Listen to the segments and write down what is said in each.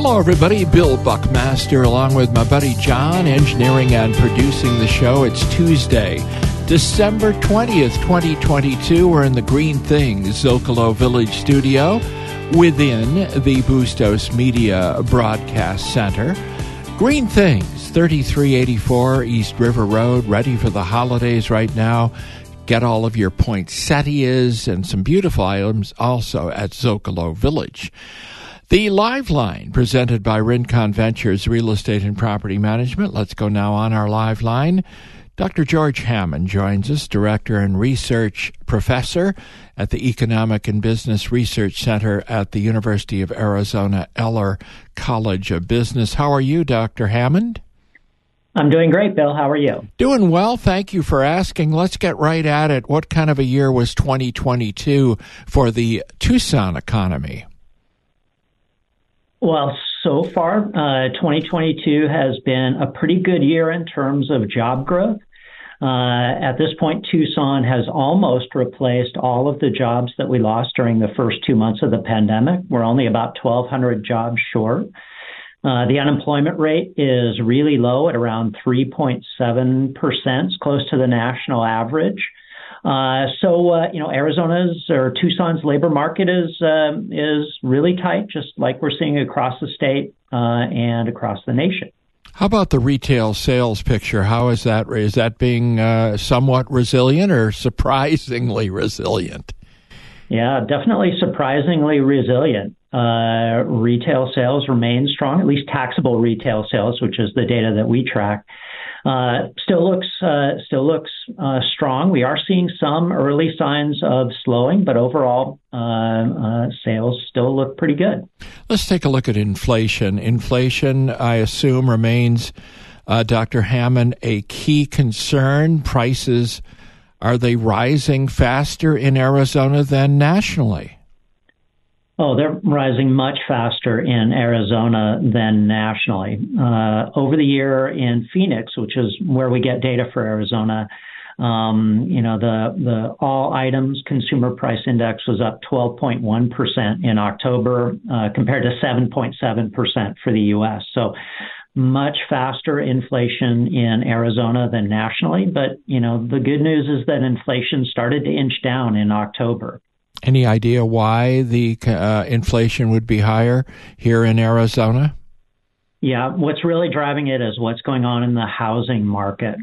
Hello, everybody. Bill Buckmaster, along with my buddy John, engineering and producing the show. It's Tuesday, December 20th, 2022. We're in the Green Things Zocalo Village studio within the Bustos Media Broadcast Center. Green Things, 3384 East River Road, ready for the holidays right now. Get all of your poinsettias and some beautiful items also at Zocalo Village. The Live Line, presented by Rincon Ventures Real Estate and Property Management. Let's go now on our Live Line. Dr. George Hammond joins us, Director and Research Professor at the Economic and Business Research Center at the University of Arizona Eller College of Business. How are you, Dr. Hammond? I'm doing great, Bill. How are you? Doing well. Thank you for asking. Let's get right at it. What kind of a year was 2022 for the Tucson economy? Well, so far, 2022 has been a pretty good year in terms of job growth. At this point, Tucson has almost replaced all of the jobs that we lost during the first 2 months of the pandemic. We're only about 1,200 jobs short. The unemployment rate is really low at around 3.7%, close to the national average. Arizona's or Tucson's labor market is really tight, just like we're seeing across the state and across the nation. How about the retail sales picture? How is that? Is that being somewhat resilient or surprisingly resilient? Yeah, definitely surprisingly resilient. Retail sales remain strong, at least taxable retail sales, which is the data that we track. Still looks strong. We are seeing some early signs of slowing, but overall, sales still look pretty good. Let's take a look at inflation. Inflation, I assume, remains, Dr. Hammond, a key concern. Prices, are they rising faster in Arizona than nationally? Oh, they're rising much faster in Arizona than nationally. Over the year in Phoenix, which is where we get data for Arizona, the all items consumer price index was up 12.1% in October compared to 7.7% for the U.S. So much faster inflation in Arizona than nationally. But, the good news is that inflation started to inch down in October. Any idea why the inflation would be higher here in Arizona? Yeah, what's really driving it is what's going on in the housing market.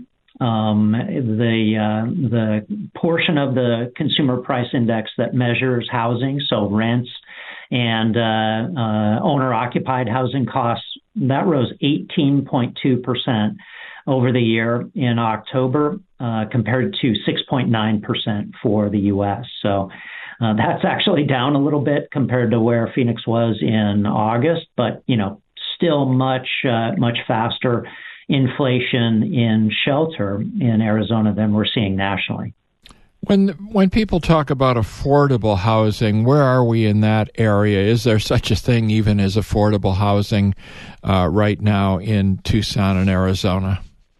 The portion of the consumer price index that measures housing, so rents and owner-occupied housing costs, that rose 18.2% over the year in October compared to 6.9% for the U.S. So that's actually down a little bit compared to where Phoenix was in August, but, still much faster inflation in shelter in Arizona than we're seeing nationally. When people talk about affordable housing, where are we in that area? Is there such a thing even as affordable housing right now in Tucson and Arizona?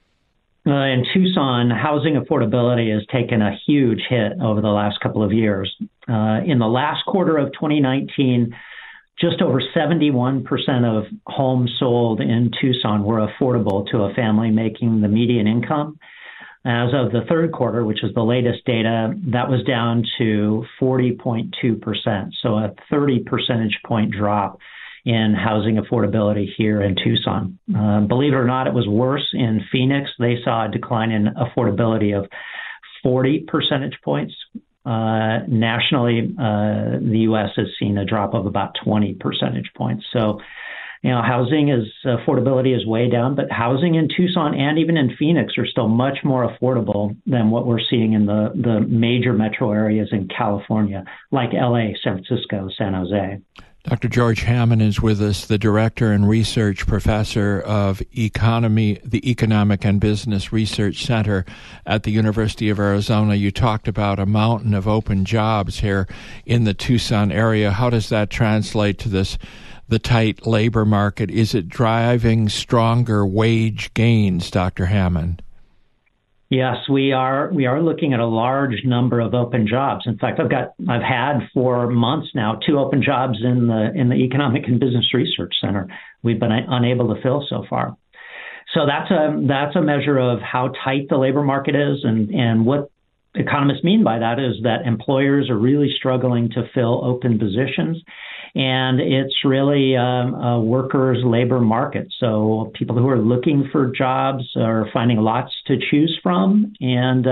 In Tucson, housing affordability has taken a huge hit over the last couple of years. In the last quarter of 2019, just over 71% of homes sold in Tucson were affordable to a family making the median income. As of the third quarter, which is the latest data, that was down to 40.2%, so a 30 percentage point drop in housing affordability here in Tucson. Believe it or not, it was worse in Phoenix. They saw a decline in affordability of 40 percentage points. Nationally, the U.S. has seen a drop of about 20 percentage points. So, housing affordability is way down, but housing in Tucson and even in Phoenix are still much more affordable than what we're seeing in the major metro areas in California, like L.A., San Francisco, San Jose. Dr. George Hammond is with us, the Director and Research Professor of Economy, the Economic and Business Research Center at the University of Arizona. You talked about a mountain of open jobs here in the Tucson area. How does that translate to the tight labor market? Is it driving stronger wage gains, Dr. Hammond? Yes, we are looking at a large number of open jobs. In fact, I've had for months now 2 open jobs in the Economic and Business Research Center. We've been unable to fill so far. So that's a measure of how tight the labor market is, and what economists mean by that is that employers are really struggling to fill open positions, and it's really a workers' labor market. So people who are looking for jobs are finding lots to choose from, and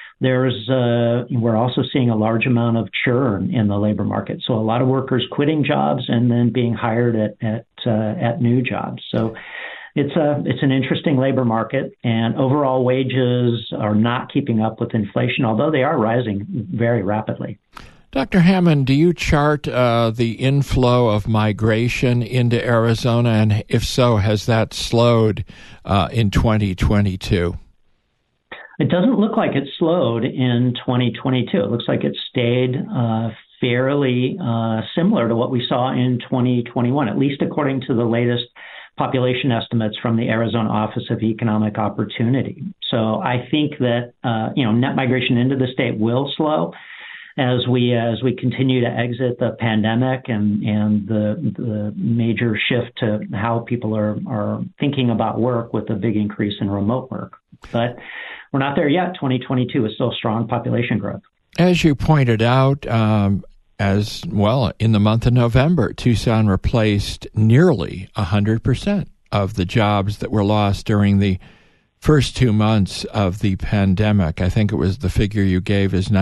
we're also seeing a large amount of churn in the labor market. So a lot of workers quitting jobs and then being hired at new jobs. So it's an interesting labor market, and overall wages are not keeping up with inflation, although they are rising very rapidly. Dr. Hammond, do you chart the inflow of migration into Arizona, and if so, has that slowed in 2022? It doesn't look like it slowed in 2022. It looks like it stayed fairly similar to what we saw in 2021, at least according to the latest population estimates from the Arizona Office of Economic Opportunity. So I think that net migration into the state will slow as we continue to exit the pandemic and the major shift to how people are thinking about work with a big increase in remote work. But we're not there yet. 2022 is still strong population growth. As you pointed out, as well, in the month of November, Tucson replaced nearly 100% of the jobs that were lost during the first 2 months of the pandemic. I think it was the figure you gave is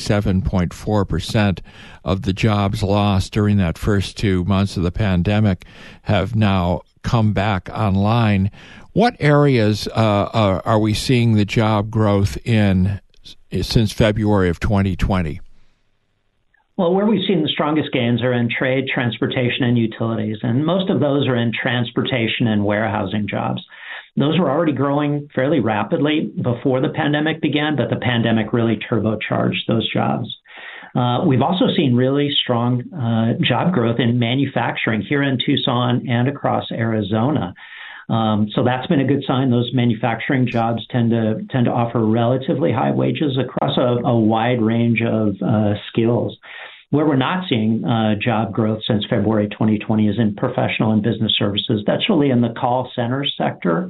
97.4% of the jobs lost during that first 2 months of the pandemic have now come back online. What areas are we seeing the job growth in since February of 2020? Well, where we've seen the strongest gains are in trade, transportation, and utilities, and most of those are in transportation and warehousing jobs. Those were already growing fairly rapidly before the pandemic began, but the pandemic really turbocharged those jobs. We've also seen really strong job growth in manufacturing here in Tucson and across Arizona. So that's been a good sign. Those manufacturing jobs tend to offer relatively high wages across a wide range of skills. Where we're not seeing job growth since February 2020 is in professional and business services. That's really in the call center sector.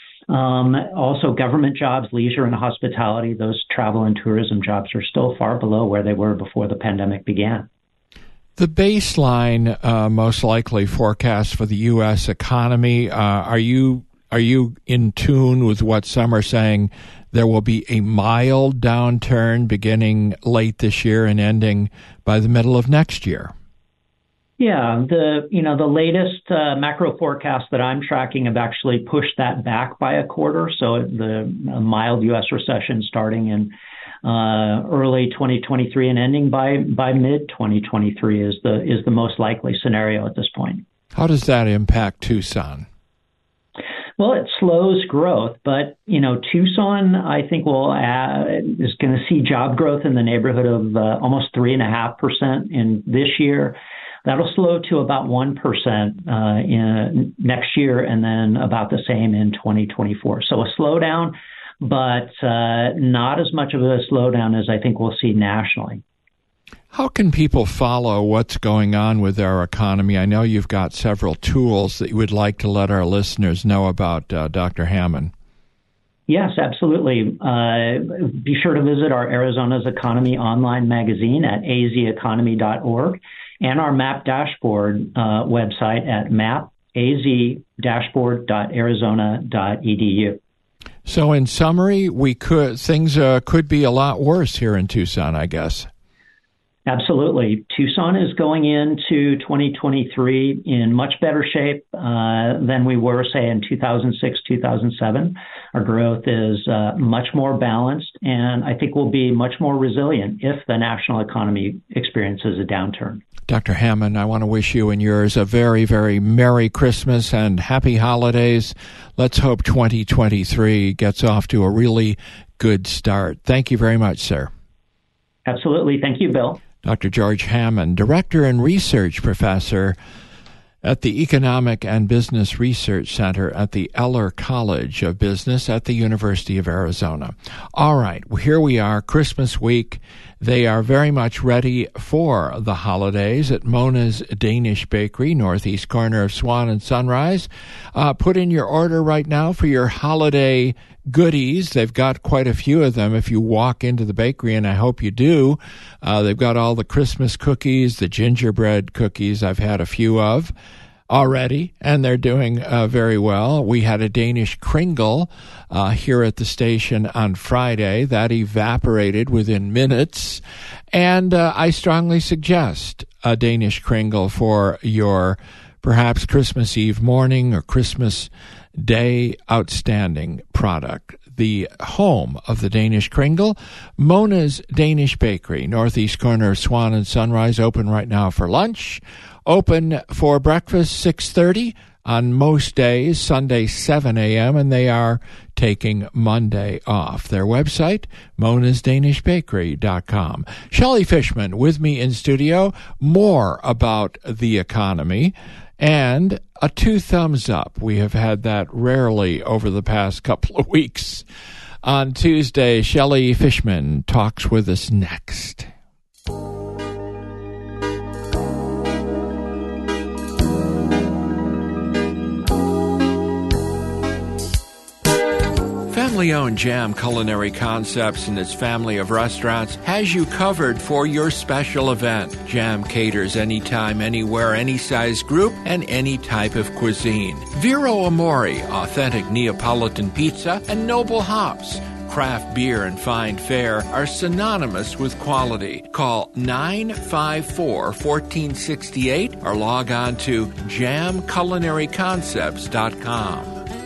Also, government jobs, leisure and hospitality, those travel and tourism jobs are still far below where they were before the pandemic began. The baseline most likely forecast for the U.S. economy, are you in tune with what some are saying? There will be a mild downturn beginning late this year and ending by the middle of next year. Yeah, the latest macro forecasts that I'm tracking have actually pushed that back by a quarter. So a mild U.S. recession starting in early 2023 and ending by mid 2023 is the most likely scenario at this point. How does that impact Tucson? Well, it slows growth, but Tucson, I think, is going to see job growth in the neighborhood of almost 3.5% in this year. That'll slow to about 1% in next year, and then about the same in 2024. So a slowdown, but not as much of a slowdown as I think we'll see nationally. How can people follow what's going on with our economy? I know you've got several tools that you would like to let our listeners know about, Dr. Hammond. Yes, absolutely. Be sure to visit our Arizona's Economy online magazine at azeconomy.org and our MAP dashboard website at map-az-dashboard.arizona.edu. So in summary, things could be a lot worse here in Tucson, I guess. Absolutely. Tucson is going into 2023 in much better shape than we were, say, in 2006, 2007. Our growth is much more balanced, and I think we'll be much more resilient if the national economy experiences a downturn. Dr. Hammond, I want to wish you and yours a very, very Merry Christmas and Happy Holidays. Let's hope 2023 gets off to a really good start. Thank you very much, sir. Absolutely. Thank you, Bill. Dr. George Hammond, Director and Research Professor at the Economic and Business Research Center at the Eller College of Business at the University of Arizona. All right, here we are, Christmas week. They are very much ready for the holidays at Mona's Danish Bakery, northeast corner of Swan and Sunrise. Put in your order right now for your holiday goodies. They've got quite a few of them if you walk into the bakery, and I hope you do. They've got all the Christmas cookies, the gingerbread cookies I've had a few of already, and they're doing very well. We had a Danish Kringle here at the station on Friday. That evaporated within minutes, and I strongly suggest a Danish Kringle for your perhaps Christmas Eve morning or Christmas Day outstanding product. The home of the Danish Kringle, Mona's Danish Bakery, northeast corner of Swan and Sunrise, open right now for lunch. Open for breakfast 6:30 on most days, Sunday 7 a.m., and they are taking Monday off. Their website, monasdanishbakery.com. Shelley Fishman with me in studio. More about the economy and a 2 thumbs up. We have had that rarely over the past couple of weeks. On Tuesday, Shelley Fishman talks with us next. Family-owned Jam Culinary Concepts and its family of restaurants has you covered for your special event. Jam caters anytime, anywhere, any size group, and any type of cuisine. Vero Amore, authentic Neapolitan pizza, and Noble Hops. Craft beer and fine fare are synonymous with quality. Call 954-1468 or log on to jamculinaryconcepts.com.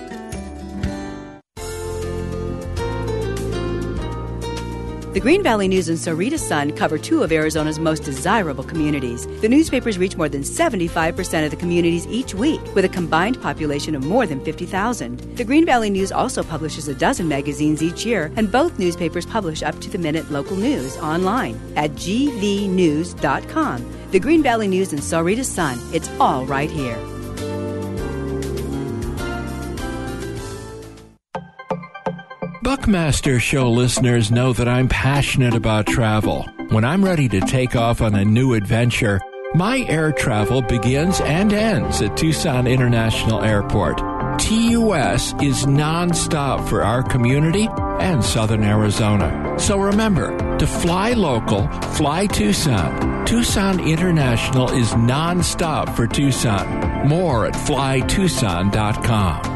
The Green Valley News and Sahuarita Sun cover 2 of Arizona's most desirable communities. The newspapers reach more than 75% of the communities each week, with a combined population of more than 50,000. The Green Valley News also publishes a dozen magazines each year, and both newspapers publish up-to-the-minute local news online at gvnews.com. The Green Valley News and Sahuarita Sun, it's all right here. Buckmaster Show listeners know that I'm passionate about travel. When I'm ready to take off on a new adventure, my air travel begins and ends at Tucson International Airport. TUS is nonstop for our community and Southern Arizona. So remember, to fly local, fly Tucson. Tucson International is nonstop for Tucson. More at flytucson.com.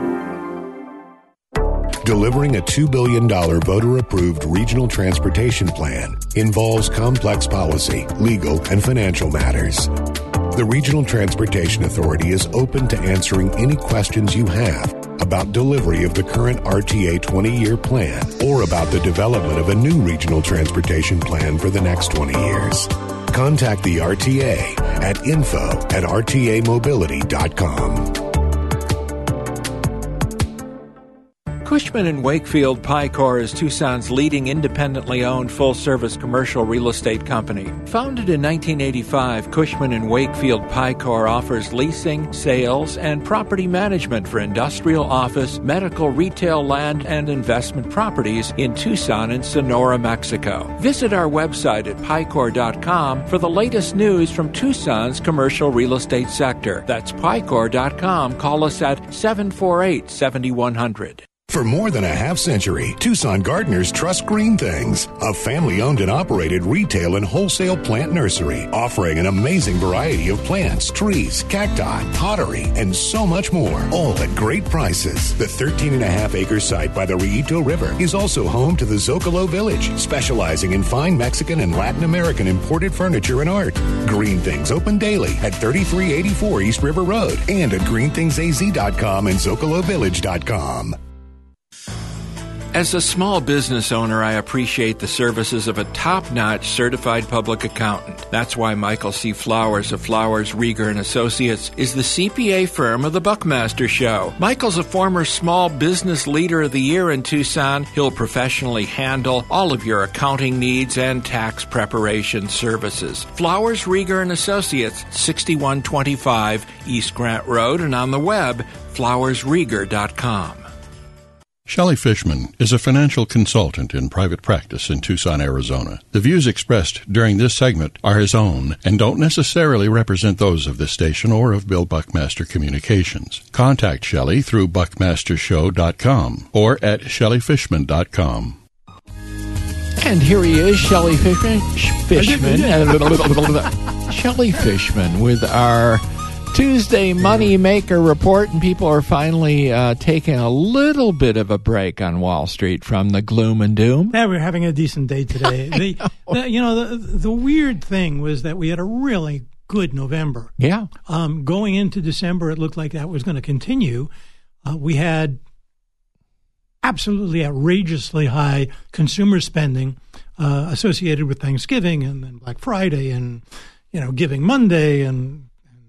Delivering a $2 billion voter-approved regional transportation plan involves complex policy, legal, and financial matters. The Regional Transportation Authority is open to answering any questions you have about delivery of the current RTA 20-year plan or about the development of a new regional transportation plan for the next 20 years. Contact the RTA at info@rtamobility.com. Cushman & Wakefield Picor is Tucson's leading independently owned full-service commercial real estate company. Founded in 1985, Cushman & Wakefield Picor offers leasing, sales, and property management for industrial, office, medical, retail, land, and investment properties in Tucson and Sonora, Mexico. Visit our website at picor.com for the latest news from Tucson's commercial real estate sector. That's picor.com. Call us at 748-7100. For more than a half-century, Tucson gardeners trust Green Things, a family-owned and operated retail and wholesale plant nursery offering an amazing variety of plants, trees, cacti, pottery, and so much more, all at great prices. The 13.5-acre site by the Rillito River is also home to the Zocalo Village, specializing in fine Mexican and Latin American imported furniture and art. Green Things open daily at 3384 East River Road and at greenthingsaz.com and zocalovillage.com. As a small business owner, I appreciate the services of a top-notch certified public accountant. That's why Michael C. Flowers of Flowers, Rieger & Associates is the CPA firm of the Buckmaster Show. Michael's a former Small Business Leader of the Year in Tucson. He'll professionally handle all of your accounting needs and tax preparation services. Flowers, Rieger & Associates, 6125 East Grant Road, and on the web, flowersrieger.com. Shelley Fishman is a financial consultant in private practice in Tucson, Arizona. The views expressed during this segment are his own and don't necessarily represent those of this station or of Bill Buckmaster Communications. Contact Shelley through buckmastershow.com or at shelleyfishman.com. And here he is, Shelley Fishman. Shelley Fishman with our Tuesday Money Maker Report, and people are finally taking a little bit of a break on Wall Street from the gloom and doom. Yeah, we're having a decent day today. The weird thing was that we had a really good November. Yeah. Going into December, it looked like that was going to continue. We had absolutely outrageously high consumer spending associated with Thanksgiving and then Black Friday and, Giving Monday and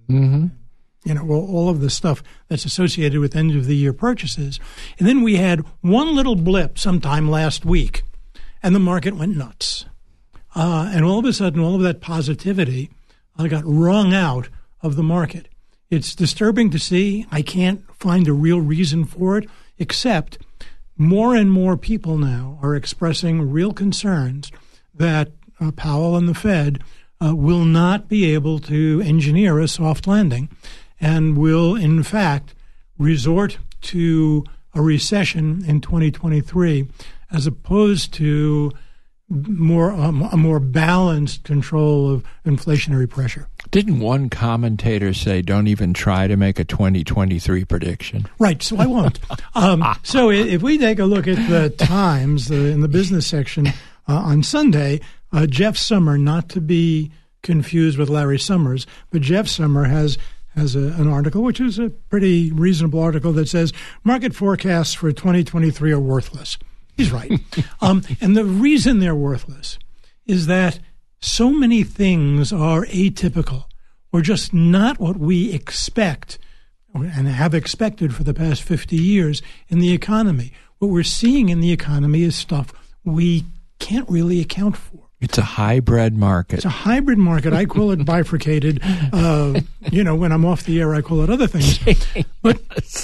all of the stuff that's associated with end-of-the-year purchases. And then we had one little blip sometime last week, and the market went nuts. And all of a sudden, all of that positivity got wrung out of the market. It's disturbing to see. I can't find a real reason for it, except more and more people now are expressing real concerns that Powell and the Fed will not be able to engineer a soft landing and will, in fact, resort to a recession in 2023 as opposed to a more balanced control of inflationary pressure. Didn't one commentator say, don't even try to make a 2023 prediction? Right, so I won't. So if we take a look at the Times in the business section on Sunday, Jeff Sommer, not to be confused with Larry Summers, but Jeff Sommer has an article, which is a pretty reasonable article, that says market forecasts for 2023 are worthless. He's right. And the reason they're worthless is that so many things are atypical or just not what we expect and have expected for the past 50 years in the economy. What we're seeing in the economy is stuff we can't really account for. It's a hybrid market. It's a hybrid market. I call it bifurcated. When I'm off the air, I call it other things. But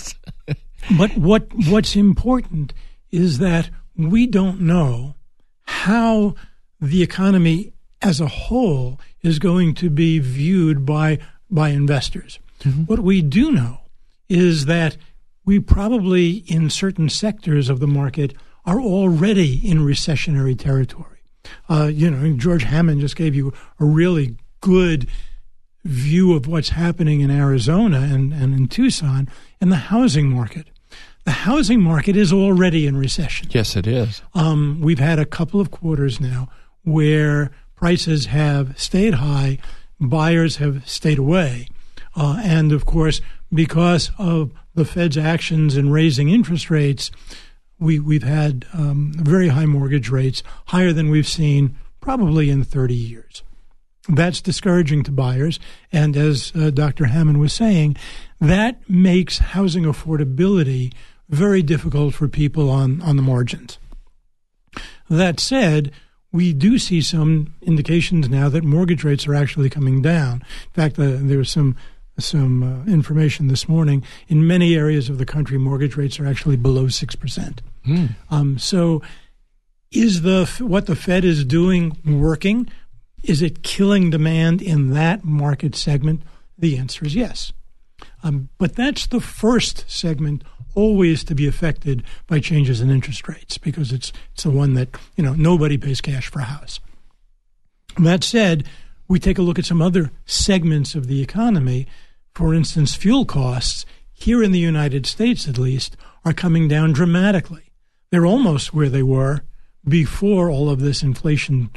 what's important is that we don't know how the economy as a whole is going to be viewed by investors. Mm-hmm. What we do know is that we probably, in certain sectors of the market, are already in recessionary territory. George Hammond just gave you a really good view of what's happening in Arizona and in Tucson and the housing market. The housing market is already in recession. Yes, it is. We've had a couple of quarters now where prices have stayed high, buyers have stayed away. And, of course, because of the Fed's actions in raising interest rates, we've had very high mortgage rates, higher than we've seen probably in 30 years. That's discouraging to buyers. And as Dr. Hammond was saying, that makes housing affordability very difficult for people on the margins. That said, we do see some indications now that mortgage rates are actually coming down. In fact, there was some information this morning. In many areas of the country, mortgage rates are actually below 6%. So is what the Fed is doing working? Is it killing demand in that market segment? The answer is yes. But that's the first segment always to be affected by changes in interest rates because it's the one that, nobody pays cash for a house. That said, we take a look at some other segments of the economy. For instance, fuel costs, here in the United States at least, are coming down dramatically. They're almost where they were before all of this inflation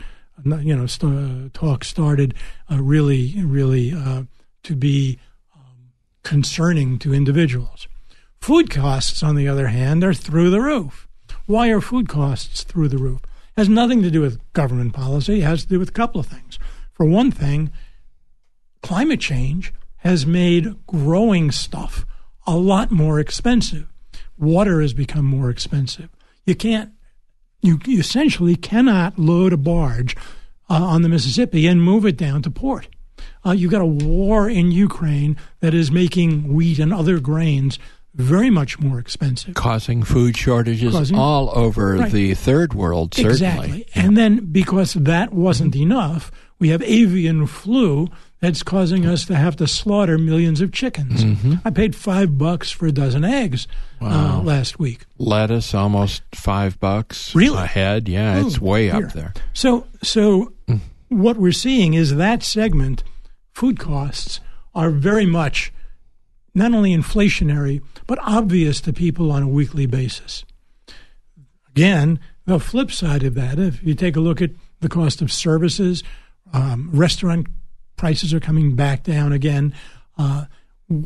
talk started really to be concerning to individuals. Food costs, on the other hand, are through the roof. Why are food costs through the roof? It has nothing to do with government policy. It has to do with a couple of things. For one thing, climate change has made growing stuff a lot more expensive. Water has become more expensive. You essentially cannot load a barge on the Mississippi and move it down to port. You've got a war in Ukraine that is making wheat and other grains very much more expensive. Causing food shortages all over the third world, certainly. Exactly. Yeah. And then because that wasn't enough, we have avian flu that's causing us to have to slaughter millions of chickens. Mm-hmm. I paid $5 for a dozen eggs last week. Lettuce, almost $5 really? A head. Yeah, it's way up there. So what we're seeing is that segment, food costs, are very much not only inflationary, but obvious to people on a weekly basis. Again, the flip side of that, if you take a look at the cost of services, restaurant prices are coming back down again. The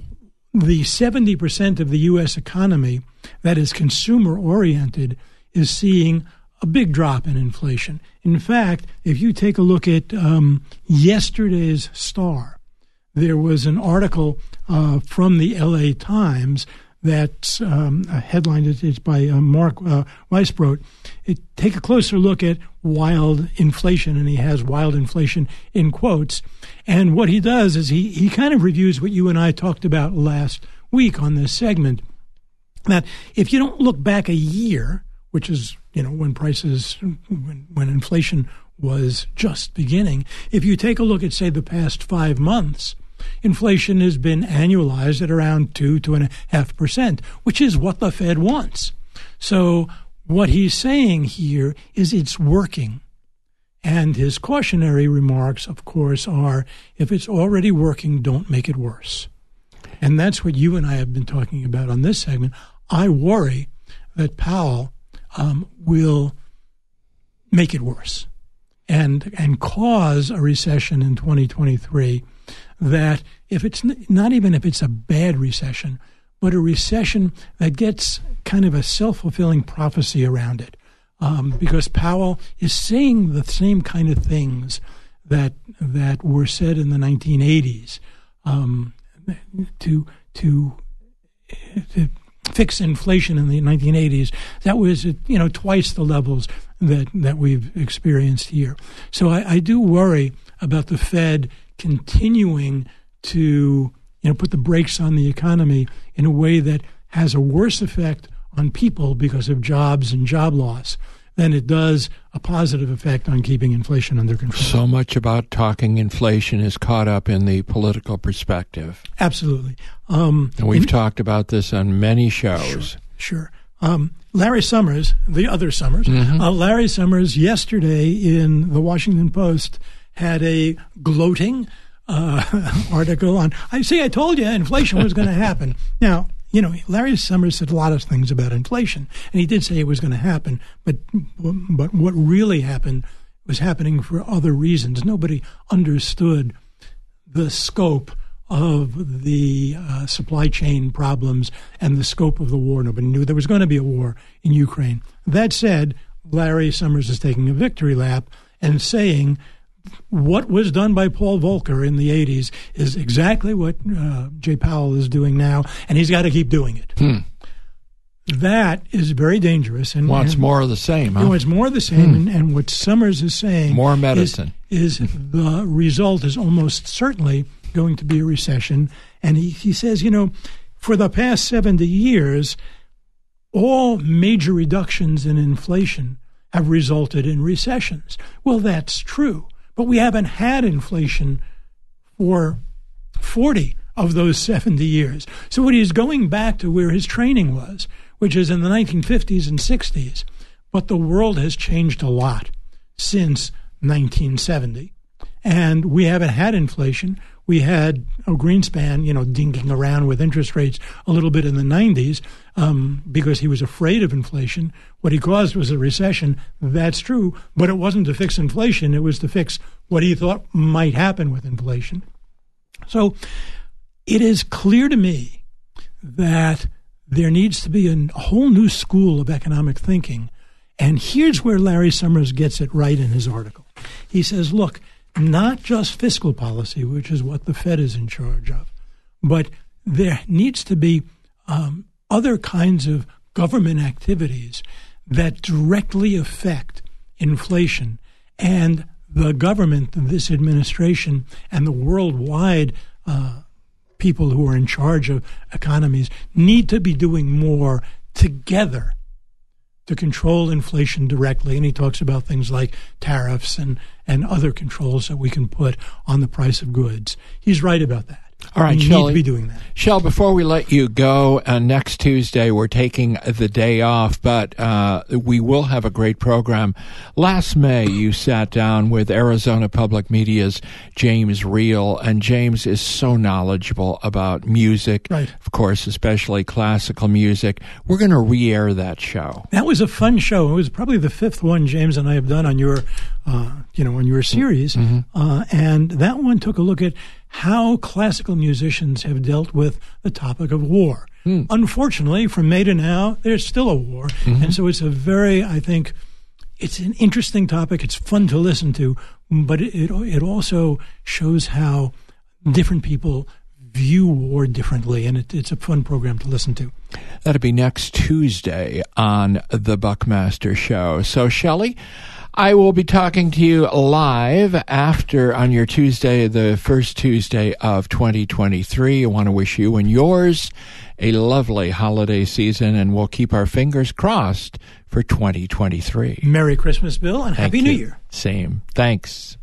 70% of the U.S. economy that is consumer-oriented is seeing a big drop in inflation. In fact, if you take a look at yesterday's Star, there was an article from the L.A. Times that's headlined, it's by Mark Weisbrot. Take a closer look at wild inflation, and he has wild inflation in quotes. And what he does is he kind of reviews what you and I talked about last week on this segment, that if you don't look back a year, which is, when prices, when inflation was just beginning, if you take a look at, say, the past 5 months, inflation has been annualized at around 2.5%, which is what the Fed wants. So what he's saying here is it's working. And his cautionary remarks, of course, are if it's already working, don't make it worse. And that's what you and I have been talking about on this segment. I worry that Powell will make it worse and cause a recession in 2023 that if it's not even if it's a bad recession, but a recession that gets kind of a self-fulfilling prophecy around it. Because Powell is saying the same kind of things that were said in the 1980s to fix inflation in the 1980s. That was twice the levels that we've experienced here. So I do worry about the Fed continuing to put the brakes on the economy in a way that has a worse effect on people because of jobs and job loss than it does a positive effect on keeping inflation under control. So much about talking inflation is caught up in the political perspective. Absolutely. And we've talked about this on many shows. Sure. Larry Summers, the other Summers, Larry Summers yesterday in the Washington Post had a gloating article on, I told you inflation was going to happen. Now, Larry Summers said a lot of things about inflation, and he did say it was going to happen, but what really happened was happening for other reasons. Nobody understood the scope of the supply chain problems and the scope of the war. Nobody knew there was going to be a war in Ukraine. That said, Larry Summers is taking a victory lap and saying what was done by Paul Volcker in the 80s is exactly what Jay Powell is doing now, and he's got to keep doing it. That is very dangerous. And wants more of the same, huh? He wants more of the same, and what Summers is saying more medicine is the result is almost certainly going to be a recession. And he says, for the past 70 years, all major reductions in inflation have resulted in recessions. Well, that's true. But we haven't had inflation for 40 of those 70 years. So what he's going back to where his training was, which is in the 1950s and 60s. But the world has changed a lot since 1970. And we haven't had inflation. We had Greenspan, dinking around with interest rates a little bit in the 90s because he was afraid of inflation. What he caused was a recession. That's true. But it wasn't to fix inflation. It was to fix what he thought might happen with inflation. So it is clear to me that there needs to be a whole new school of economic thinking And here's where Larry Summers gets it right in his article. He says, look, not just fiscal policy, which is what the Fed is in charge of, but there needs to be other kinds of government activities that directly affect inflation. And the government, this administration, and the worldwide people who are in charge of economies need to be doing more together to control inflation directly. And he talks about things like tariffs and other controls that we can put on the price of goods. He's right about that. All right, we Shelley, need to be doing that. Shell, before we let you go, next Tuesday we're taking the day off, but we will have a great program. Last May, you sat down with Arizona Public Media's James Reel, and James is so knowledgeable about music, right, of course, especially classical music. We're going to re-air that show. That was a fun show. It was probably the fifth one James and I have done on your, on your series, and that one took a look at how classical musicians have dealt with the topic of war. Unfortunately, from May to now, there's still a war. And so it's a very, I think, it's an interesting topic. It's fun to listen to, but it also shows how different people view war differently, and it's a fun program to listen to. That'll be next Tuesday on The Buckmaster Show. So, Shelley, I will be talking to you live on your Tuesday, the first Tuesday of 2023. I want to wish you and yours a lovely holiday season, and we'll keep our fingers crossed for 2023. Merry Christmas, Bill, and Happy New Year. Same. Thanks.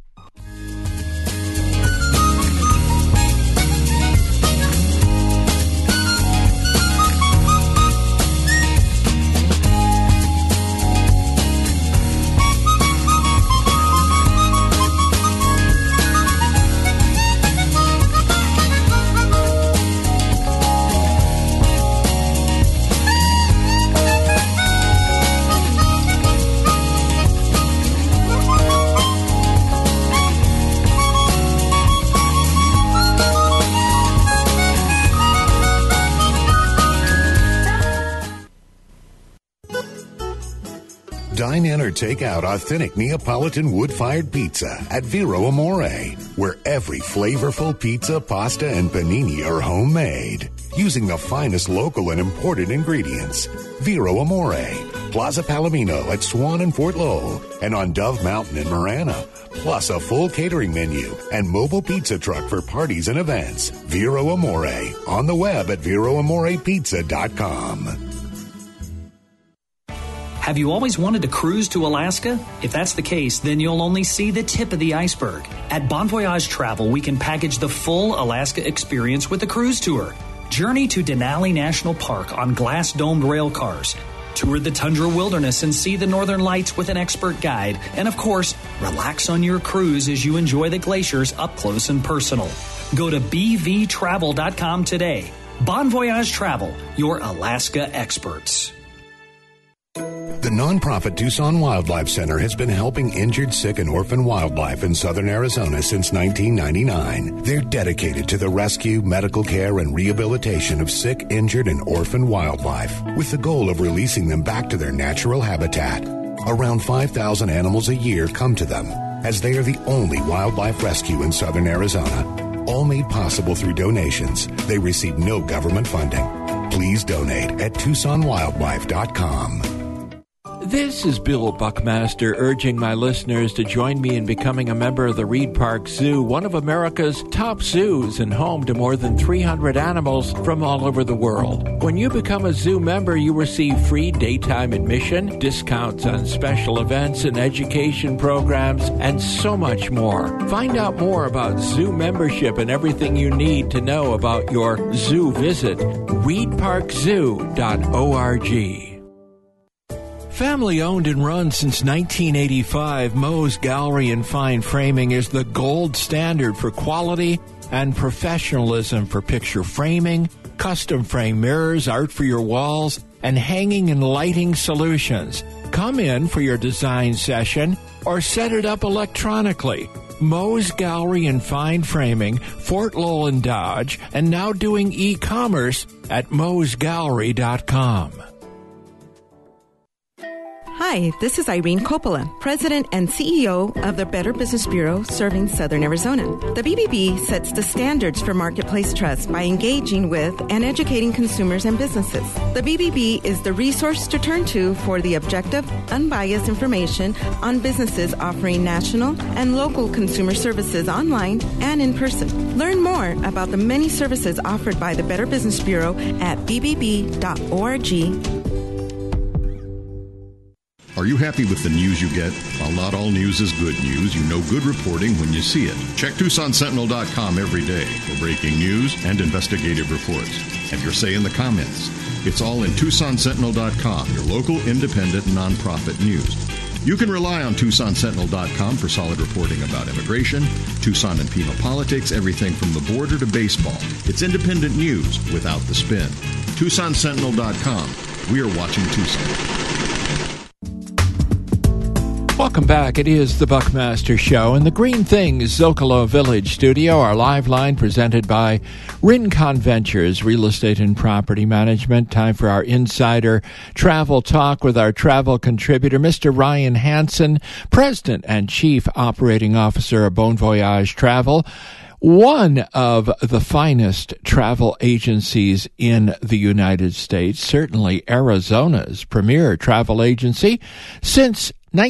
Dine in or take out authentic Neapolitan wood-fired pizza at Vero Amore, where every flavorful pizza, pasta, and panini are homemade, using the finest local and imported ingredients. Vero Amore, Plaza Palomino at Swan and Fort Lowell, and on Dove Mountain in Marana, plus a full catering menu and mobile pizza truck for parties and events. Vero Amore, on the web at VeroAmorePizza.com. Have you always wanted to cruise to Alaska? If that's the case, then you'll only see the tip of the iceberg. At Bon Voyage Travel, we can package the full Alaska experience with a cruise tour. Journey to Denali National Park on glass-domed rail cars. Tour the tundra wilderness and see the northern lights with an expert guide. And of course, relax on your cruise as you enjoy the glaciers up close and personal. Go to bvtravel.com today. Bon Voyage Travel, your Alaska experts. The nonprofit Tucson Wildlife Center has been helping injured, sick, and orphan wildlife in southern Arizona since 1999. They're dedicated to the rescue, medical care, and rehabilitation of sick, injured, and orphan wildlife, with the goal of releasing them back to their natural habitat. Around 5,000 animals a year come to them, as they are the only wildlife rescue in southern Arizona. All made possible through donations. They receive no government funding. Please donate at TucsonWildlife.com. This is Bill Buckmaster urging my listeners to join me in becoming a member of the Reed Park Zoo, one of America's top zoos and home to more than 300 animals from all over the world. When you become a zoo member, you receive free daytime admission, discounts on special events and education programs, and so much more. Find out more about zoo membership and everything you need to know about your zoo visit. ReedParkZoo.org. Family owned and run since 1985, Moe's Gallery and Fine Framing is the gold standard for quality and professionalism for picture framing, custom frame mirrors, art for your walls, and hanging and lighting solutions. Come in for your design session or set it up electronically. Moe's Gallery and Fine Framing, Fort Lowell and Dodge, and now doing e-commerce at moesgallery.com. Hi, this is Irene Coppola, President and CEO of the Better Business Bureau serving Southern Arizona. The BBB sets the standards for marketplace trust by engaging with and educating consumers and businesses. The BBB is the resource to turn to for the objective, unbiased information on businesses offering national and local consumer services online and in person. Learn more about the many services offered by the Better Business Bureau at bbb.org. Are you happy with the news you get? While not all news is good news, you know good reporting when you see it. Check TucsonSentinel.com every day for breaking news and investigative reports. Have your say in the comments. It's all in TucsonSentinel.com, your local independent nonprofit news. You can rely on TucsonSentinel.com for solid reporting about immigration, Tucson and Pima politics, everything from the border to baseball. It's independent news without the spin. TucsonSentinel.com. We're watching Tucson. Welcome back. It is the Buckmaster Show in the Green Things Zocalo Village studio. Our live line presented by Rincon Ventures, Real Estate and Property Management. Time for our insider travel talk with our travel contributor, Mr. Ryan Hansen, President and Chief Operating Officer of Bon Voyage Travel, one of the finest travel agencies in the United States, certainly Arizona's premier travel agency since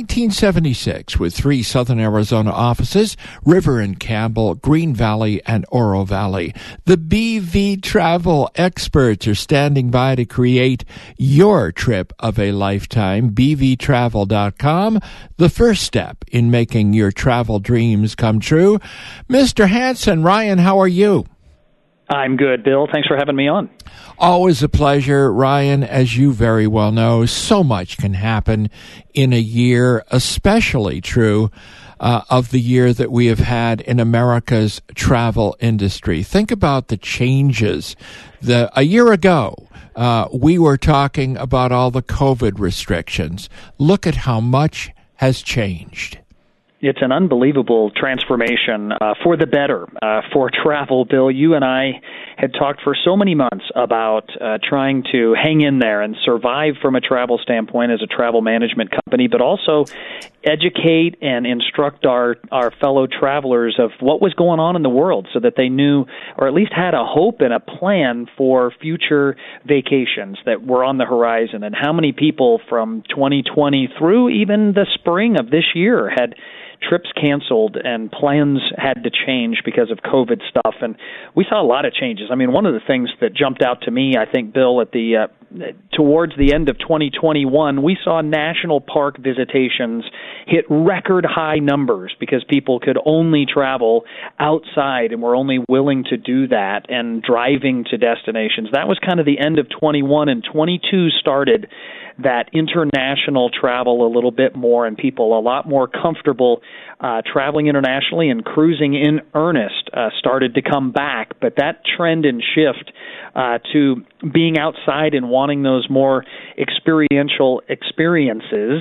1976, with 3 Southern Arizona offices, River and Campbell, Green Valley, and Oro Valley. The BV Travel experts are standing by to create your trip of a lifetime. BVTravel.com, the first step in making your travel dreams come true. Mr. Hansen, Ryan, how are you? I'm good, Bill. Thanks for having me on. Always a pleasure, Ryan. As you very well know, so much can happen in a year, especially true of the year that we have had in America's travel industry. Think about the changes. A year ago, we were talking about all the COVID restrictions. Look at how much has changed. It's an unbelievable transformation for the better for travel, Bill. You and I had talked for so many months about trying to hang in there and survive from a travel standpoint as a travel management company, but also educate and instruct our fellow travelers of what was going on in the world so that they knew, or at least had a hope and a plan for future vacations that were on the horizon, and how many people from 2020 through even the spring of this year had trips canceled and plans had to change because of COVID stuff. And we saw a lot of changes. I mean, one of the things that jumped out to me, I think, Bill, at the towards the end of 2021, we saw national park visitations hit record high numbers because people could only travel outside and were only willing to do that and driving to destinations. That was kind of the end of 21, and 22 started that international travel a little bit more, and people a lot more comfortable traveling internationally, and cruising in earnest started to come back. But that trend and shift to being outside and wanting those more experiential experiences,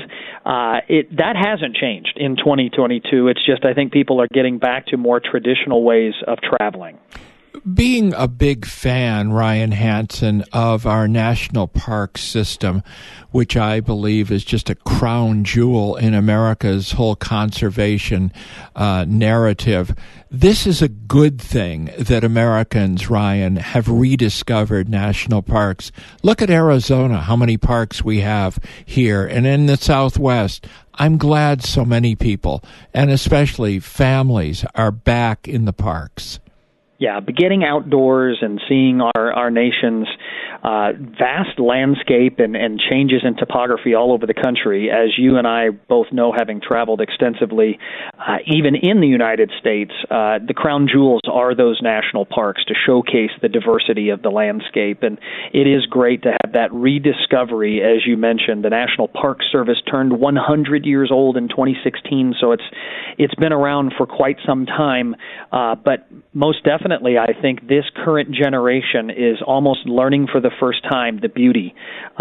that hasn't changed in 2022. It's just, I think people are getting back to more traditional ways of traveling. Being a big fan, Ryan Hansen, of our national park system, which I believe is just a crown jewel in America's whole conservation narrative, this is a good thing that Americans, Ryan, have rediscovered national parks. Look at Arizona, how many parks we have here, and in the Southwest. I'm glad so many people, and especially families, are back in the parks. Yeah, but getting outdoors and seeing our nation's vast landscape and changes in topography all over the country, as you and I both know, having traveled extensively, even in the United States, the crown jewels are those national parks to showcase the diversity of the landscape. And it is great to have that rediscovery. As you mentioned, the National Park Service turned 100 years old in 2016, so it's been around for quite some time, but most definitely, I think this current generation is almost learning for the first time the beauty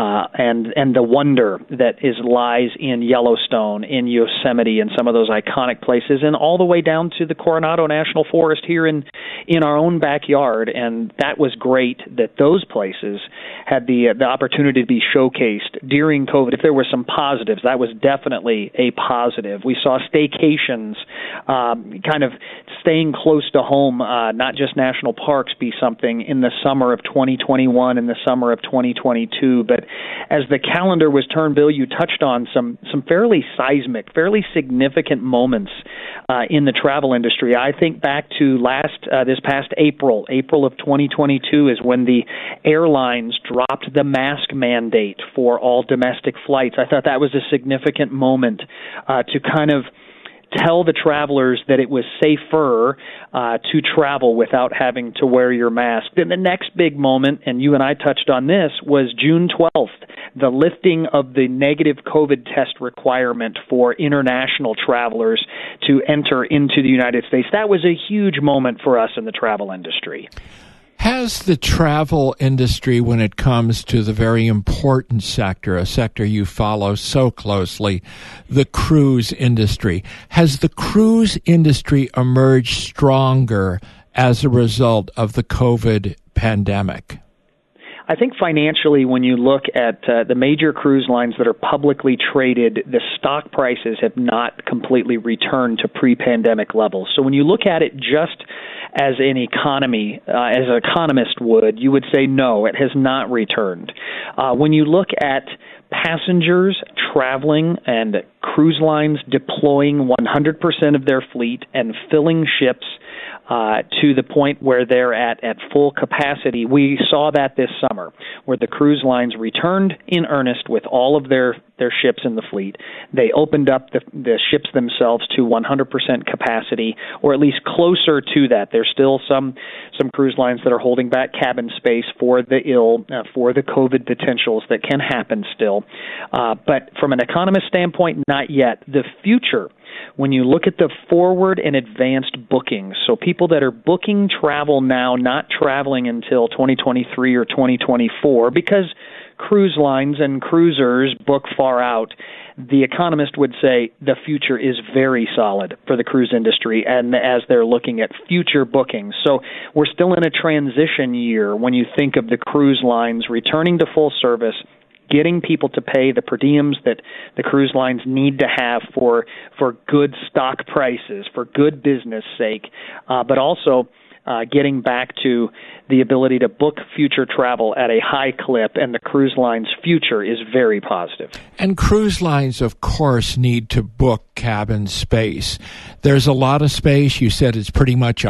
and the wonder that lies in Yellowstone, in Yosemite, and some of those iconic places, and all the way down to the Coronado National Forest here in our own backyard. And that was great that those places had the opportunity to be showcased during COVID. If there were some positives, that was definitely a positive. We saw staycations, kind of staying close to home, not just national parks, be something in the summer of 2021 and the summer of 2022. But as the calendar was turned, Bill, you touched on some fairly seismic, fairly significant moments in the travel industry. I think back to this past April of 2022 is when the airlines dropped the mask mandate for all domestic flights. I thought that was a significant moment to kind of tell the travelers that it was safer to travel without having to wear your mask. Then the next big moment, and you and I touched on this, was June 12th, the lifting of the negative COVID test requirement for international travelers to enter into the United States. That was a huge moment for us in the travel industry. Has the travel industry, when it comes to the very important sector, a sector you follow so closely, the cruise industry, has the cruise industry emerged stronger as a result of the COVID pandemic? I think financially, when you look at the major cruise lines that are publicly traded, the stock prices have not completely returned to pre-pandemic levels. So when you look at it just as an economy, as an economist would, you would say no, it has not returned. When you look at passengers traveling and cruise lines deploying 100% of their fleet and filling ships to the point where they're at full capacity. We saw that this summer, where the cruise lines returned in earnest with all of their ships in the fleet. They opened up the ships themselves to 100% capacity, or at least closer to that. There's still some cruise lines that are holding back cabin space for the ill, for the COVID potentials that can happen still. But from an economist standpoint, not yet. The future, when you look at the forward and advanced bookings, so people that are booking travel now, not traveling until 2023 or 2024, because cruise lines and cruisers book far out, the economist would say the future is very solid for the cruise industry, and as they're looking at future bookings. So we're still in a transition year when you think of the cruise lines returning to full service, getting people to pay the per diems that the cruise lines need to have for good stock prices, for good business sake, but also getting back to the ability to book future travel at a high clip, and the cruise line's future is very positive. And cruise lines, of course, need to book cabin space. There's a lot of space. You said it's pretty much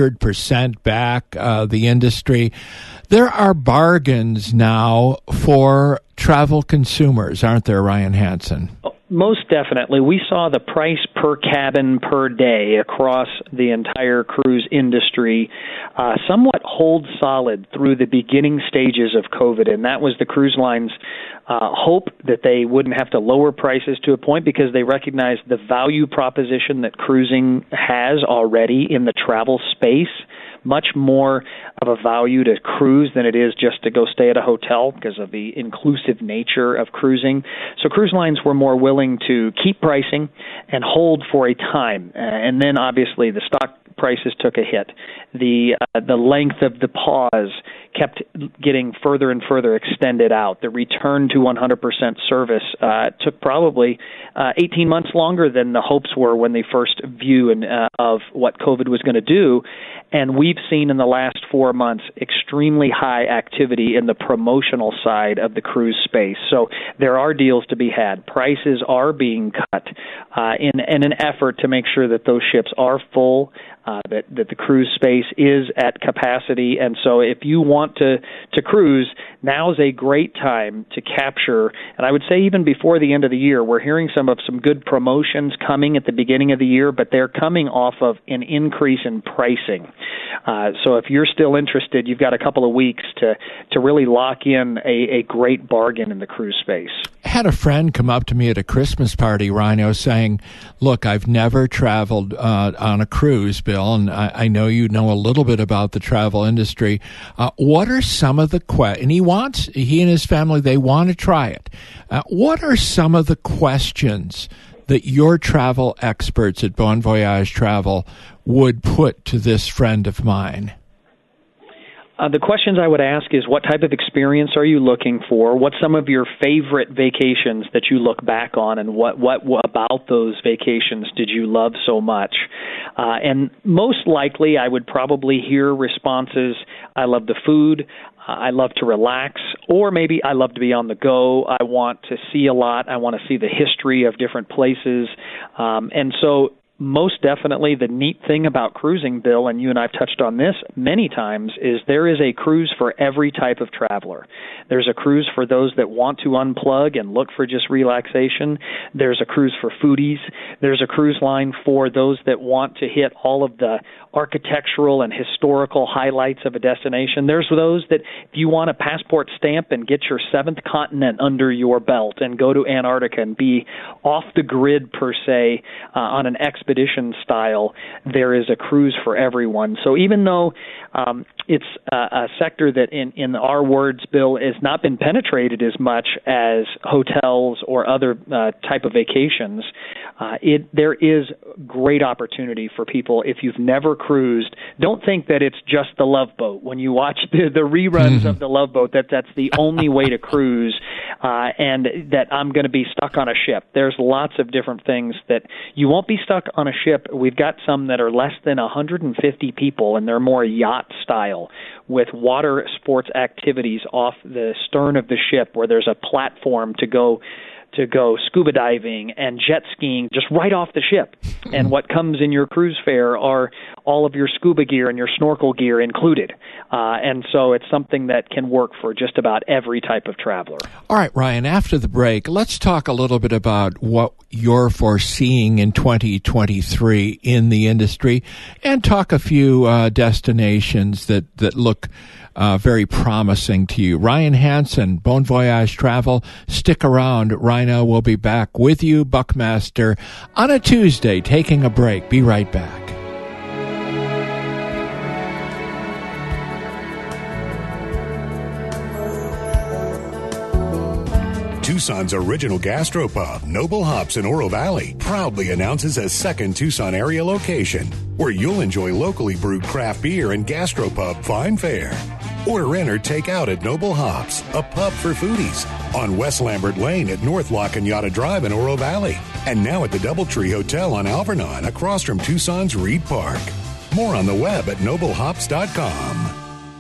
100% back, the industry. There are bargains now for travel consumers, aren't there, Ryan Hansen? Most definitely. We saw the price per cabin per day across the entire cruise industry somewhat hold solid through the beginning stages of COVID, and that was the cruise lines' hope that they wouldn't have to lower prices to a point, because they recognized the value proposition that cruising has already in the travel space. Much more of a value to cruise than it is just to go stay at a hotel because of the inclusive nature of cruising. So cruise lines were more willing to keep pricing and hold for a time. And then obviously the stock prices took a hit. The length of the pause kept getting further and further extended out. The return to 100% service took probably 18 months longer than the hopes were when they first view of what COVID was going to do. And we've seen in the last 4 months extremely high activity in the promotional side of the cruise space. So there are deals to be had. Prices are being cut in an effort to make sure that those ships are full, that the cruise space is at capacity. And so if you want to cruise, now is a great time to capture, and I would say even before the end of the year, we're hearing some good promotions coming at the beginning of the year, but they're coming off of an increase in pricing. So if you're still interested, you've got a couple of weeks to really lock in a great bargain in the cruise space. I had a friend come up to me at a Christmas party, Rhino, saying, look, I've never traveled on a cruise, Bill, and I know you know a little bit about the travel industry. what are some of the and he and his family, they want to try it. What are some of the questions that your travel experts at Bon Voyage Travel would put to this friend of mine? The questions I would ask is, what type of experience are you looking for? What's some of your favorite vacations that you look back on, and what about those vacations did you love so much? And most likely I would probably hear responses, I love the food, I love to relax, or maybe I love to be on the go, I want to see a lot, I want to see the history of different places. And so most definitely the neat thing about cruising, Bill, and you and I have touched on this many times, is there is a cruise for every type of traveler. There's a cruise for those that want to unplug and look for just relaxation. There's a cruise for foodies. There's a cruise line for those that want to hit all of the architectural and historical highlights of a destination. There's those that if you want a passport stamp and get your seventh continent under your belt and go to Antarctica and be off the grid per se on an expedition style, there is a cruise for everyone. So even though it's a sector that in our words, Bill, has not been penetrated as much as hotels or other type of vacations, there is great opportunity for people. If you've never cruised, don't think that it's just the Love Boat. When you watch the reruns of the Love Boat, that's the only way to cruise, and that I'm going to be stuck on a ship. There's lots of different things that you won't be stuck on a ship. We've got some that are less than 150 people, and they're more yacht style with water sports activities off the stern of the ship where there's a platform to go scuba diving and jet skiing just right off the ship. And what comes in your cruise fare are all of your scuba gear and your snorkel gear included. And so it's something that can work for just about every type of traveler. All right, Ryan, after the break, let's talk a little bit about what you're foreseeing in 2023 in the industry and talk a few destinations that look very promising to you. Ryan Hansen, Bon Voyage Travel. Stick around. Rhino will be back with you, Buckmaster, on a Tuesday, taking a break. Be right back. Tucson's original gastropub, Noble Hops in Oro Valley, proudly announces a second Tucson area location where you'll enjoy locally brewed craft beer and gastropub fine fare. Order in or take out at Noble Hops, a pub for foodies, on West Lambert Lane at North La Cañada Drive in Oro Valley, and now at the Doubletree Hotel on Alvernon across from Tucson's Reed Park. More on the web at noblehops.com.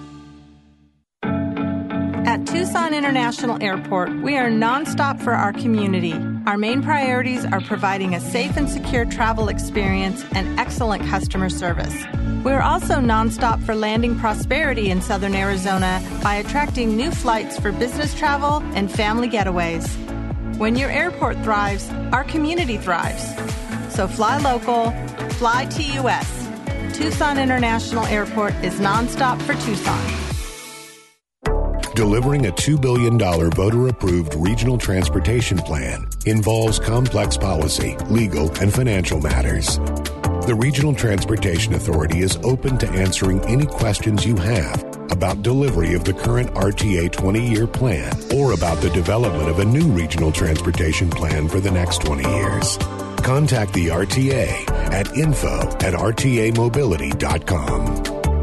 At Tucson International Airport, we are nonstop for our community. Our main priorities are providing a safe and secure travel experience and excellent customer service. We are also nonstop for landing prosperity in Southern Arizona by attracting new flights for business travel and family getaways. When your airport thrives, our community thrives. So fly local, fly TUS. Tucson International Airport is nonstop for Tucson. Delivering a $2 billion voter-approved regional transportation plan involves complex policy, legal, and financial matters. The Regional Transportation Authority is open to answering any questions you have about delivery of the current RTA 20-year plan or about the development of a new regional transportation plan for the next 20 years. Contact the RTA at info@rtamobility.com.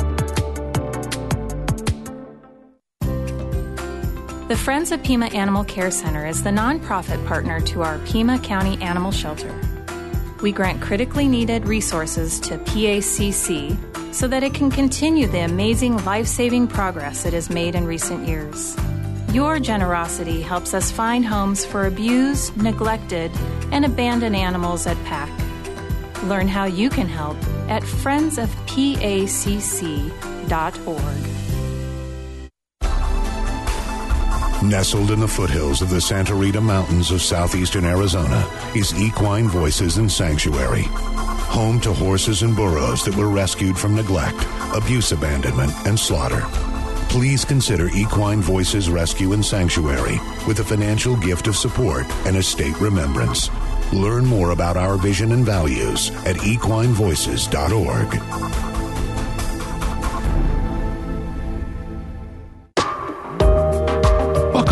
The Friends of Pima Animal Care Center is the nonprofit partner to our Pima County Animal Shelter. We grant critically needed resources to PACC so that it can continue the amazing life-saving progress it has made in recent years. Your generosity helps us find homes for abused, neglected, and abandoned animals at PAC. Learn how you can help at friendsofpacc.org. Nestled in the foothills of the Santa Rita Mountains of southeastern Arizona is Equine Voices and Sanctuary, home to horses and burros that were rescued from neglect, abuse, abandonment, and slaughter. Please consider Equine Voices Rescue and Sanctuary with a financial gift of support and a state remembrance. Learn more about our vision and values at equinevoices.org.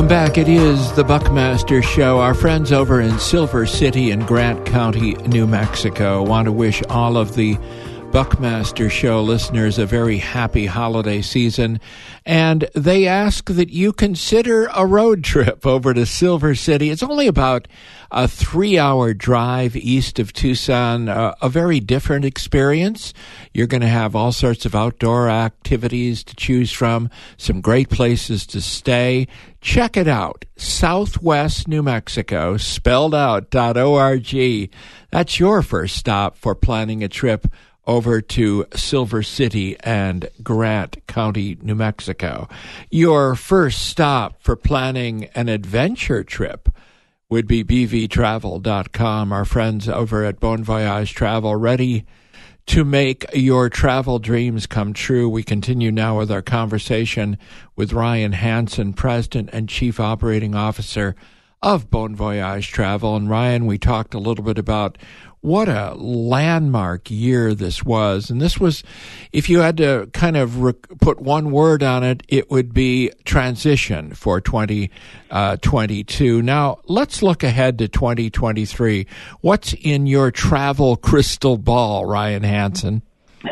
Welcome back. It is the Buckmaster Show. Our friends over in Silver City and Grant County, New Mexico, want to wish all of the Buckmaster Show listeners a very happy holiday season, and they ask that you consider a road trip over to Silver City. It's only about a 3-hour drive east of Tucson, a very different experience. You're going to have all sorts of outdoor activities to choose from, some great places to stay. Check it out, Southwest New Mexico, spelled out, .org. That's your first stop for planning a trip over to Silver City and Grant County, New Mexico. Your first stop for planning an adventure trip would be bvtravel.com. Our friends over at Bon Voyage Travel, ready to make your travel dreams come true. We continue now with our conversation with Ryan Hansen, President and Chief Operating Officer of Bon Voyage Travel. And Ryan, we talked a little bit about what a landmark year this was. And this was, if you had to kind of put one word on it, it would be transition for 2022. Now, let's look ahead to 2023. What's in your travel crystal ball, Ryan Hansen?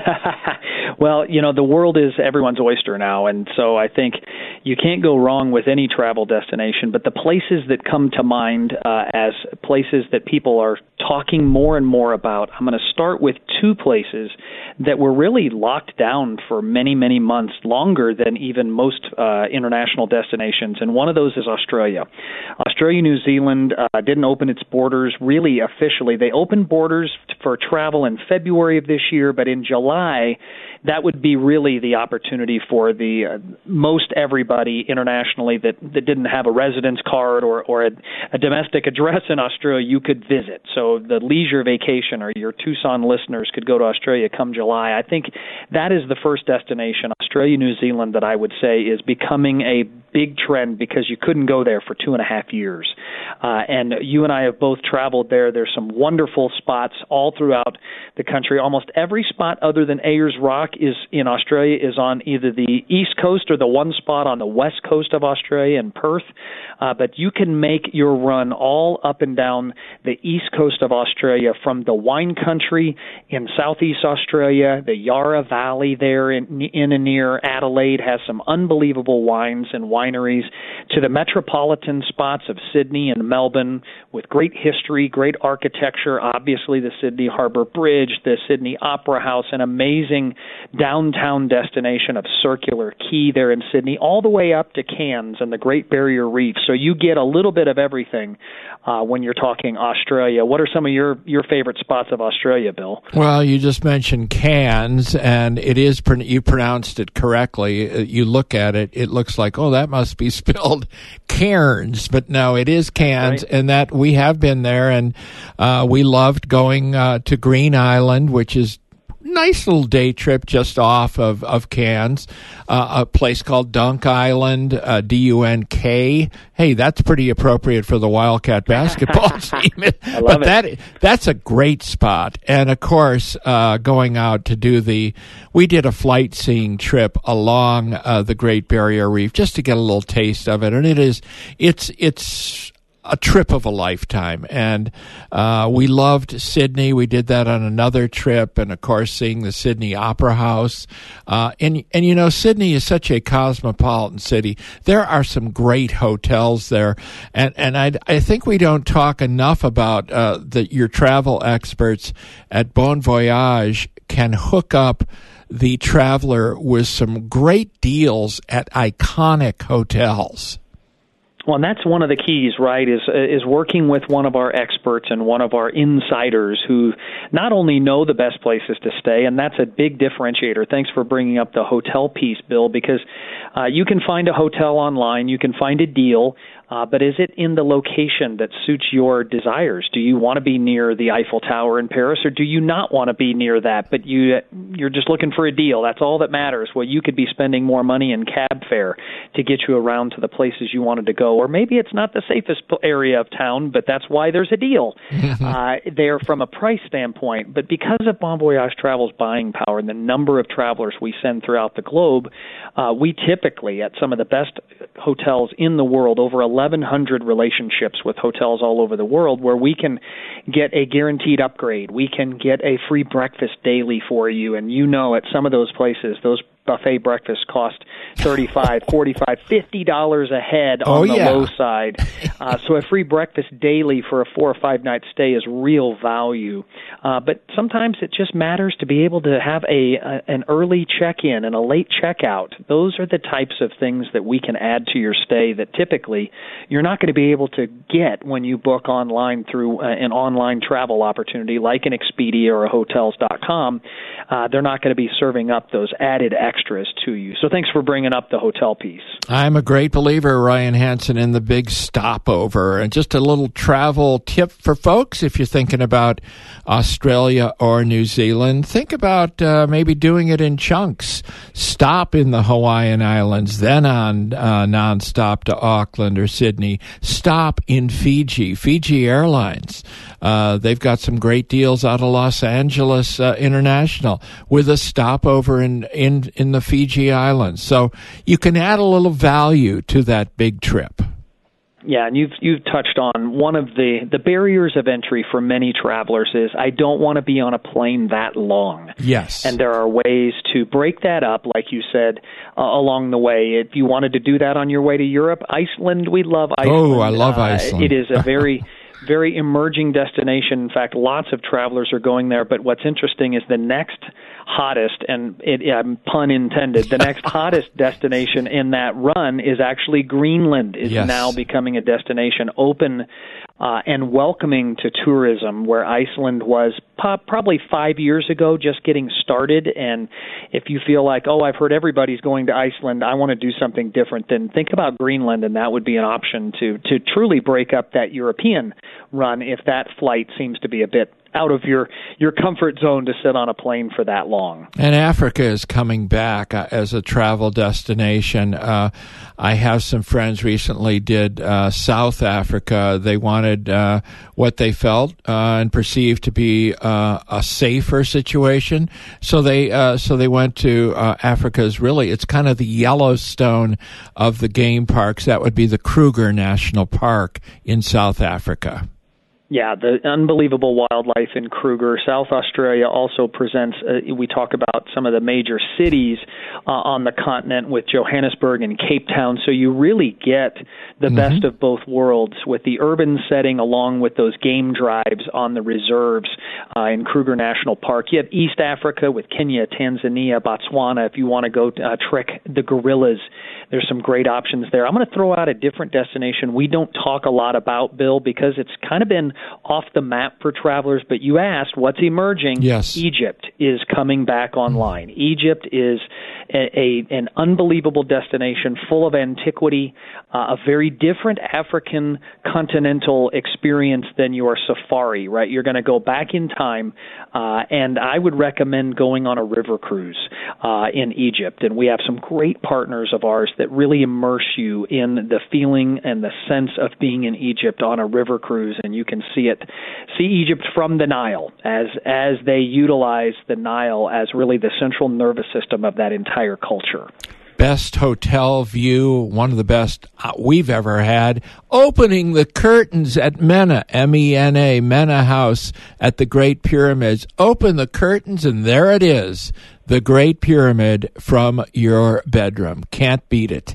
Well, the world is everyone's oyster now, and so I think you can't go wrong with any travel destination. But the places that come to mind as places that people are talking more and more about, I'm going to start with two places that were really locked down for many, many months, longer than even most international destinations, and one of those is Australia. Australia, New Zealand didn't open its borders really officially. They opened borders for travel in February of this year, but in July, that would be really the opportunity for the most everybody internationally that didn't have a residence card or a domestic address in Australia you could visit. So the leisure vacation or your Tucson listeners could go to Australia come July. I think that is the first destination, Australia, New Zealand, that I would say is becoming a big trend because you couldn't go there for 2.5 years. And you and I have both traveled there. There's some wonderful spots all throughout the country. Almost every spot other than Ayers Rock is in Australia is on either the east coast or the one spot on the west coast of Australia in Perth. But you can make your run all up and down the east coast of Australia from the wine country in southeast Australia. The Yarra Valley there in and near Adelaide has some unbelievable wines and wineries, to the metropolitan spots of Sydney and Melbourne with great history, great architecture, obviously the Sydney Harbour Bridge, the Sydney Opera House, an amazing downtown destination of Circular Quay there in Sydney, all the way up to Cairns and the Great Barrier Reef. So you get a little bit of everything when you're talking Australia. What are some of your favorite spots of Australia, Bill? Well, you just mentioned Cairns, and it is, you pronounced it correctly. You look at it, it looks like, oh, that must be spelled Cairns, but no, it is Cairns, right. And that we have been there, and we loved going to Green Island, which is nice little day trip just off of Cairns, a place called Dunk Island, D-U-N-K. Hey, that's pretty appropriate for the Wildcat basketball team. I love it. That's a great spot. And of course, going out to we did a flight seeing trip along the Great Barrier Reef just to get a little taste of it. And it's a trip of a lifetime. And we loved Sydney. We did that on another trip, and of course seeing the Sydney Opera House. And Sydney is such a cosmopolitan city. There are some great hotels there, and I think we don't talk enough about your travel experts at Bon Voyage can hook up the traveler with some great deals at iconic hotels. Well, and that's one of the keys, right, is working with one of our experts and one of our insiders who not only know the best places to stay, and that's a big differentiator. Thanks for bringing up the hotel piece, Bill, because you can find a hotel online, you can find a deal, but is it in the location that suits your desires? Do you want to be near the Eiffel Tower in Paris, or do you not want to be near that, but you're just looking for a deal? That's all that matters. Well, you could be spending more money in cab fare to get you around to the places you wanted to go or maybe it's not the safest area of town, but that's why there's a deal there from a price standpoint. But because of Bon Voyage Travel's buying power and the number of travelers we send throughout the globe, we typically, at some of the best hotels in the world, over 1,100 relationships with hotels all over the world, where we can get a guaranteed upgrade. We can get a free breakfast daily for you. And at some of those places, those buffet breakfasts cost $35, $45, $50 a head on the low side. So a free breakfast daily for a 4 or 5 night stay is real value. But sometimes it just matters to be able to have an early check-in and a late checkout. Those are the types of things that we can add to your stay that typically you're not going to be able to get when you book online through an online travel opportunity like an Expedia or a Hotels.com. They're not going to be serving up those added extras to you. So thanks for bringing up the hotel piece. I'm a great believer, Ryan Hansen, in the big stopover. And just a little travel tip for folks, if you're thinking about Australia or New Zealand, think about maybe doing it in chunks. Stop in the Hawaiian Islands, then on nonstop to Auckland or Sydney. Stop in Fiji. Fiji Airlines. They've got some great deals out of Los Angeles International with a stopover in the Fiji Islands. So you can add a little value to that big trip. Yeah, and you've touched on one of the barriers of entry for many travelers is I don't want to be on a plane that long. Yes. And there are ways to break that up, like you said, along the way. If you wanted to do that on your way to Europe, Iceland, we love Iceland. Oh, I love Iceland. It is a very very emerging destination. In fact, lots of travelers are going there. But what's interesting is the next hottest, and pun intended, the next hottest destination in that run is actually Greenland is now becoming a destination open and welcoming to tourism, where Iceland was probably 5 years ago just getting started. And if you feel like, I've heard everybody's going to Iceland, I want to do something different, then think about Greenland, and that would be an option to truly break up that European run if that flight seems to be a bit out of your comfort zone to sit on a plane for that long. And Africa is coming back as a travel destination. I have some friends recently did South Africa. They wanted what they felt and perceived to be a safer situation. So they went to Africa's it's kind of the Yellowstone of the game parks. That would be the Kruger National Park in South Africa. Yeah, the unbelievable wildlife in Kruger. South Australia also presents, we talk about some of the major cities on the continent with Johannesburg and Cape Town, so you really get the best of both worlds with the urban setting along with those game drives on the reserves in Kruger National Park. You have East Africa with Kenya, Tanzania, Botswana. If you want to go trek the gorillas, there's some great options there. I'm going to throw out a different destination we don't talk a lot about, Bill, because it's kind of been off the map for travelers, but you asked what's emerging. Yes. Egypt is coming back online. Egypt is an unbelievable destination full of antiquity, a very different African continental experience than your safari, right? You're going to go back in time, and I would recommend going on a river cruise in Egypt. And we have some great partners of ours that really immerse you in the feeling and the sense of being in Egypt on a river cruise, and you can see Egypt from the Nile as they utilize the Nile as really the central nervous system of that entire culture. Best hotel view, one of the best we've ever had, opening the curtains at Mena, M-E-N-A, Mena House at the Great Pyramids. Open the curtains and there it is, the Great Pyramid from your bedroom. Can't beat it.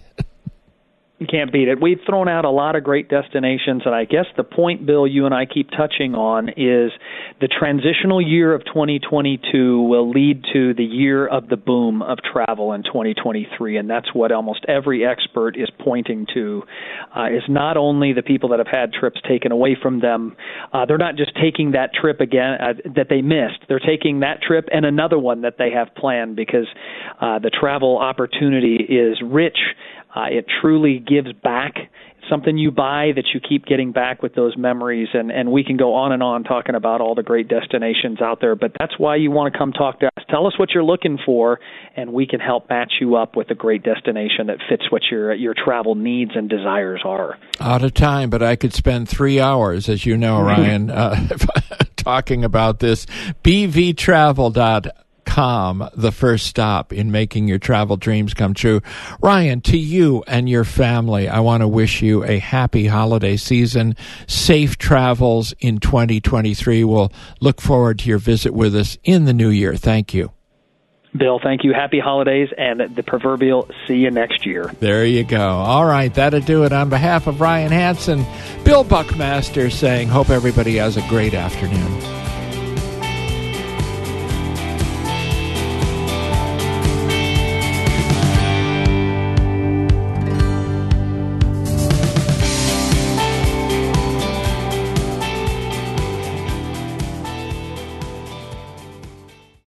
You can't beat it. We've thrown out a lot of great destinations, and I guess the point, Bill, you and I keep touching on is the transitional year of 2022 will lead to the year of the boom of travel in 2023, and that's what almost every expert is pointing to, is not only the people that have had trips taken away from them, they're not just taking that trip again that they missed. They're taking that trip and another one that they have planned because the travel opportunity is rich. It truly gives back. It's something you buy that you keep getting back with those memories, and we can go on and on talking about all the great destinations out there, but that's why you want to come talk to us. tell us what you're looking for, and we can help match you up with a great destination that fits what your travel needs and desires are. Out of time, but I could spend 3 hours, as you know, Ryan, talking about this. bvtravel.com, the first stop in making your travel dreams come true. Ryan, to you and your family, I want to wish you a happy holiday season, safe travels in 2023. We'll look forward to your visit with us in the new year. Thank you. Bill, thank you. Happy holidays, and the proverbial see you next year. There you go. All right, that'll do it. On behalf of Ryan Hansen, Bill Buckmaster saying, hope everybody has a great afternoon.